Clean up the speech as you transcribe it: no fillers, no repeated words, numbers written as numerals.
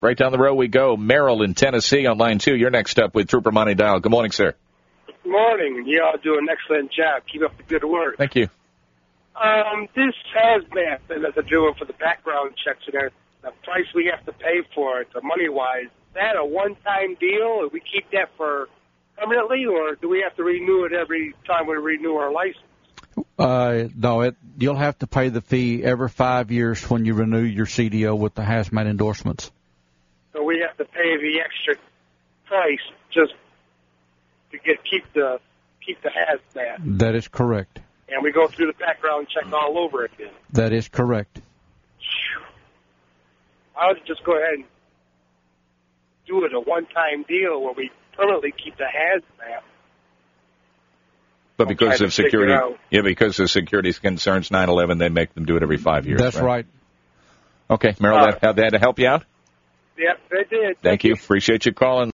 Right down the road we go. Merrill in Tennessee on line 2. You're next up with Trooper Monty Dial. Good morning, sir. Good morning. You all do an excellent job. Keep up the good work. Thank you. This hazmat that they're doing for the background checks and everything, the price we have to pay for it, the money-wise, is that a one-time deal? Or we keep that for permanently, or do we have to renew it every time we renew our license? No, you'll have to pay the fee every 5 years when you renew your CDO with the hazmat endorsements. So we have to pay the extra price just to keep the hazmat. That is correct. And we go through the background check all over again. That is correct. I would just go ahead and do it a one-time deal where we permanently keep the hazmat. But because of security, because of security concerns, 9/11, they make them do it every 5 years. That's right. Okay, Merrill, have that to help you out? Yep, they did. Thank you. Appreciate you calling.